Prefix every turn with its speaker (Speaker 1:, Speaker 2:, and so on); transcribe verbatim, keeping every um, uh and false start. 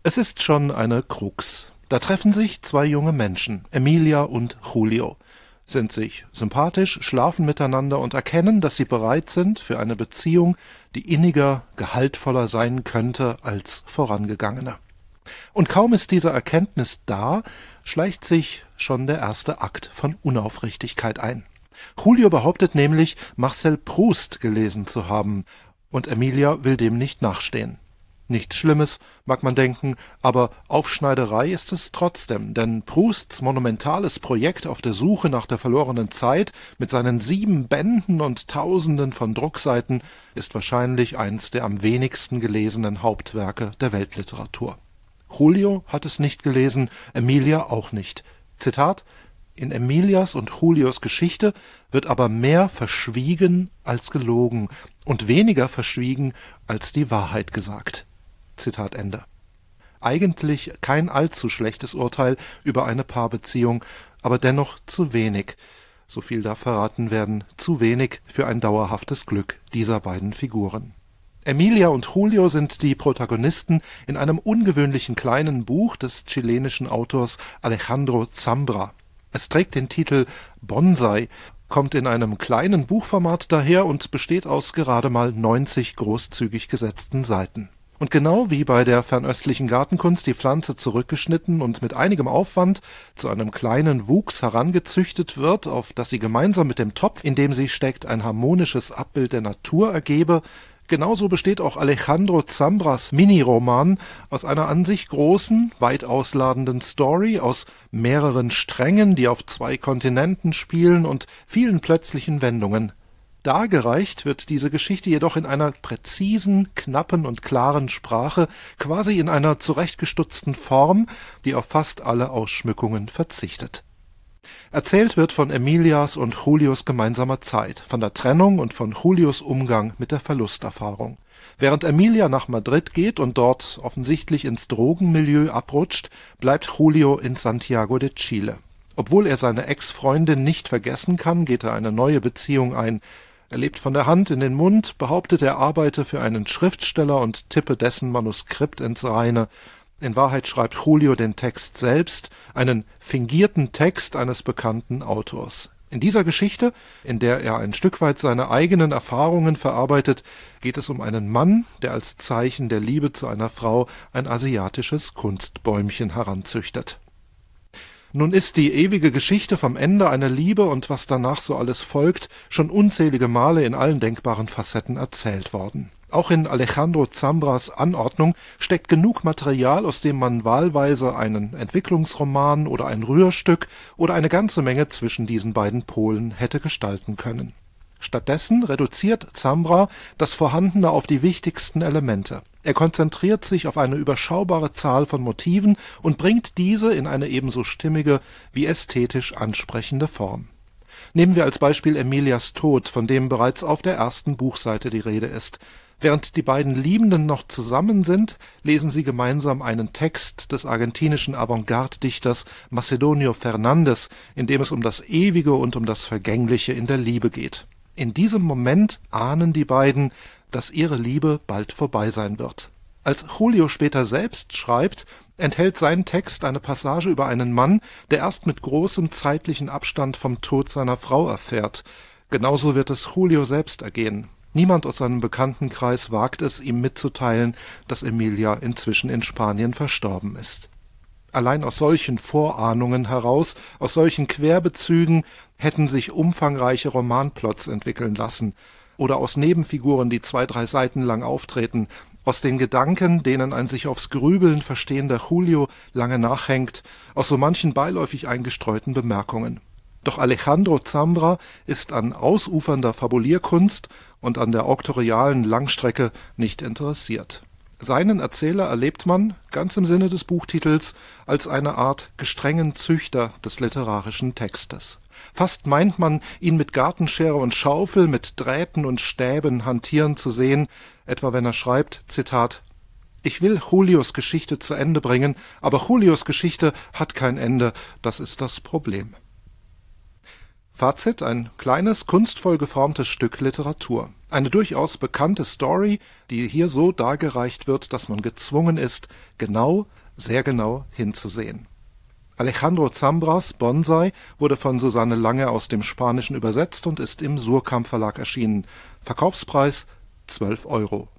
Speaker 1: Es ist schon eine Krux. Da treffen sich zwei junge Menschen, Emilia und Julio, sind sich sympathisch, schlafen miteinander und erkennen, dass sie bereit sind für eine Beziehung, die inniger, gehaltvoller sein könnte als vorangegangene. Und kaum ist diese Erkenntnis da, schleicht sich schon der erste Akt von Unaufrichtigkeit ein. Julio behauptet nämlich, Marcel Proust gelesen zu haben, und Emilia will dem nicht nachstehen. Nichts Schlimmes, mag man denken, aber Aufschneiderei ist es trotzdem, denn Prousts monumentales Projekt auf der Suche nach der verlorenen Zeit mit seinen sieben Bänden und Tausenden von Druckseiten ist wahrscheinlich eins der am wenigsten gelesenen Hauptwerke der Weltliteratur. Julio hat es nicht gelesen, Emilia auch nicht. Zitat: In Emilias und Julios Geschichte wird aber mehr verschwiegen als gelogen und weniger verschwiegen als die Wahrheit gesagt. Zitat Ende. Eigentlich kein allzu schlechtes Urteil über eine Paarbeziehung, aber dennoch zu wenig, so viel darf verraten werden, zu wenig für ein dauerhaftes Glück dieser beiden Figuren. Emilia und Julio sind die Protagonisten in einem ungewöhnlichen kleinen Buch des chilenischen Autors Alejandro Zambra. Es trägt den Titel Bonsai, kommt in einem kleinen Buchformat daher und besteht aus gerade mal neunzig großzügig gesetzten Seiten. Und genau wie bei der fernöstlichen Gartenkunst die Pflanze zurückgeschnitten und mit einigem Aufwand zu einem kleinen Wuchs herangezüchtet wird, auf das sie gemeinsam mit dem Topf, in dem sie steckt, ein harmonisches Abbild der Natur ergebe, genauso besteht auch Alejandro Zambras Mini-Roman aus einer an sich großen, weit ausladenden Story, aus mehreren Strängen, die auf zwei Kontinenten spielen und vielen plötzlichen Wendungen. Dargereicht wird diese Geschichte jedoch in einer präzisen, knappen und klaren Sprache, quasi in einer zurechtgestutzten Form, die auf fast alle Ausschmückungen verzichtet. Erzählt wird von Emilias und Julios gemeinsamer Zeit, von der Trennung und von Julios Umgang mit der Verlusterfahrung. Während Emilia nach Madrid geht und dort offensichtlich ins Drogenmilieu abrutscht, bleibt Julio in Santiago de Chile. Obwohl er seine Ex-Freundin nicht vergessen kann, geht er eine neue Beziehung ein. Er lebt von der Hand in den Mund, behauptet, er arbeite für einen Schriftsteller und tippe dessen Manuskript ins Reine. In Wahrheit schreibt Julio den Text selbst, einen fingierten Text eines bekannten Autors. In dieser Geschichte, in der er ein Stück weit seine eigenen Erfahrungen verarbeitet, geht es um einen Mann, der als Zeichen der Liebe zu einer Frau ein asiatisches Kunstbäumchen heranzüchtet. Nun ist die ewige Geschichte vom Ende einer Liebe und was danach so alles folgt, schon unzählige Male in allen denkbaren Facetten erzählt worden. Auch in Alejandro Zambras Anordnung steckt genug Material, aus dem man wahlweise einen Entwicklungsroman oder ein Rührstück oder eine ganze Menge zwischen diesen beiden Polen hätte gestalten können. Stattdessen reduziert Zambra das Vorhandene auf die wichtigsten Elemente. Er konzentriert sich auf eine überschaubare Zahl von Motiven und bringt diese in eine ebenso stimmige wie ästhetisch ansprechende Form. Nehmen wir als Beispiel Emilias Tod, von dem bereits auf der ersten Buchseite die Rede ist. Während die beiden Liebenden noch zusammen sind, lesen sie gemeinsam einen Text des argentinischen Avantgarde-Dichters Macedonio Fernández, in dem es um das Ewige und um das Vergängliche in der Liebe geht. In diesem Moment ahnen die beiden, dass ihre Liebe bald vorbei sein wird. Als Julio später selbst schreibt, enthält sein Text eine Passage über einen Mann, der erst mit großem zeitlichen Abstand vom Tod seiner Frau erfährt. Genauso wird es Julio selbst ergehen. Niemand aus seinem Bekanntenkreis wagt es, ihm mitzuteilen, dass Emilia inzwischen in Spanien verstorben ist. Allein aus solchen Vorahnungen heraus, aus solchen Querbezügen, hätten sich umfangreiche Romanplots entwickeln lassen, oder aus Nebenfiguren, die zwei, drei Seiten lang auftreten, aus den Gedanken, denen ein sich aufs Grübeln verstehender Julio lange nachhängt, aus so manchen beiläufig eingestreuten Bemerkungen. Doch Alejandro Zambra ist an ausufernder Fabulierkunst und an der auktorialen Langstrecke nicht interessiert. Seinen Erzähler erlebt man, ganz im Sinne des Buchtitels, als eine Art gestrengen Züchter des literarischen Textes. Fast meint man, ihn mit Gartenschere und Schaufel, mit Drähten und Stäben hantieren zu sehen, etwa wenn er schreibt, Zitat: Ich will Julios Geschichte zu Ende bringen, aber Julios Geschichte hat kein Ende, das ist das Problem. Fazit: ein kleines, kunstvoll geformtes Stück Literatur. Eine durchaus bekannte Story, die hier so dargereicht wird, dass man gezwungen ist, genau, sehr genau hinzusehen. Alejandro Zambras Bonsai wurde von Susanne Lange aus dem Spanischen übersetzt und ist im Suhrkamp Verlag erschienen. Verkaufspreis zwölf Euro.